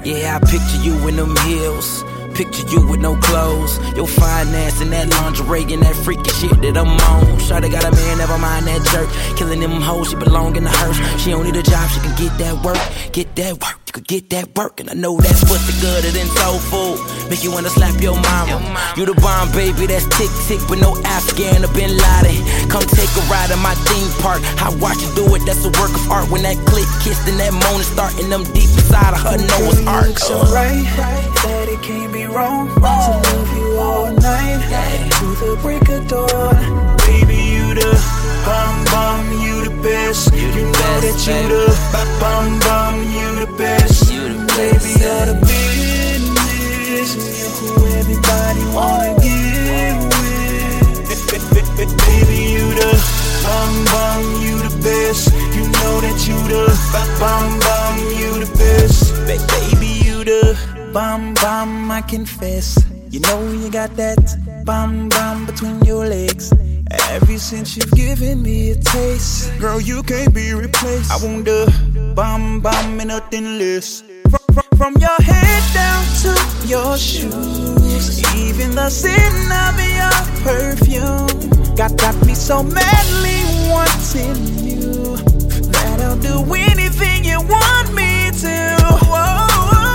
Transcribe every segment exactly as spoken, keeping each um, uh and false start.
Yeah, I picture you in them heels. Picture you with no clothes, your fine ass in that lingerie and that freaky shit that I'm on. Shawty got a man, never mind that jerk. Killing them hoes, she belong in the hearse. She don't need a job, she can get that work. Get that work, you could get that work. And I know that's what's the gooder than soul food. Make you wanna slap your mama. You the bomb, baby, that's tick tick with no Afghan or Bin Laden. Come take a ride in my theme park. I watch you do it, that's a work of art. When that click kissed and that moan is starting, them deep inside of her Noah's Ark. You look so right, that it can't be wrong to love you all night, to the break of dawn. Baby, you the bum bum, you the best. You know that you the bum bum, you the best. Baby, you're the business, you're who everybody wanna get with. Baby, you the bum bum, you the best. You know that you the bum bum, you the best. Baby, you the bum bum, I confess. You know you got that bum bum between your legs. Ever since you've given me a taste, girl, you can't be replaced. I want the bum bum and nothing less. From, from, from your head down to your shoes, even the scent of your perfume got got me so madly wanting you that I'll do anything you want me to. Whoa.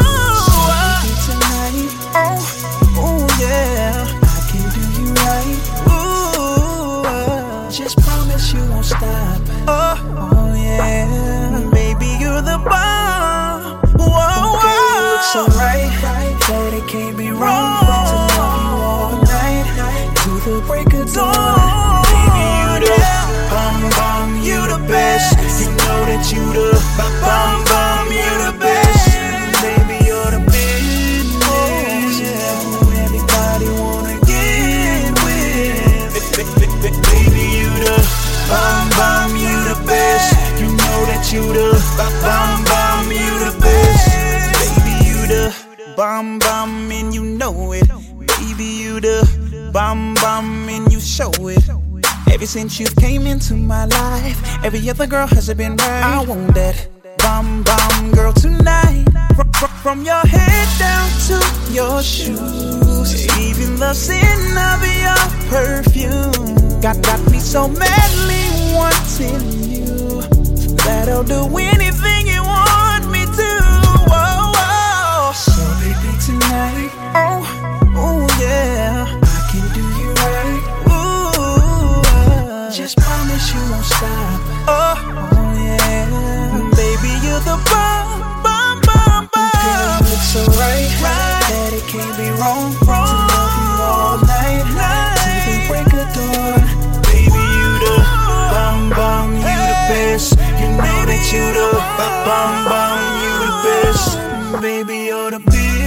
Oh yeah, I can do you right. Ooh, uh, just promise you won't stop. Oh, oh yeah, baby you're the bomb. Whoa, okay, you look so right, that it can't be wrong to love you all night, to the break of dawn. Baby you the bomb bomb, you the best. You know that you the bomb bomb, you the best. Baby you're the best. Baby, you the bum bum, you the best. You know that you the bum bum, you the best. Baby, you the bum bum and you know it. Baby, you the bum bum and you show it. Ever since you came into my life, every other girl has been right. I want that bum bum girl tonight. From, from, from your head down to your shoes, even the scent of your perfume Got, got me so madly wanting you that I'll do anything you want me to. Whoa, whoa. So baby tonight, oh, oh yeah, I can do you right. Ooh, uh, just promise you won't stop. Oh, oh yeah, baby you're the bomb, bomb, bomb, bomb. Girl, you look so right, right, that it can't be wrong, wrong to love you all night, night, till the break of dawn. Bum bum, you the best. You know that you the bum bum, you the best. Baby, you're the best.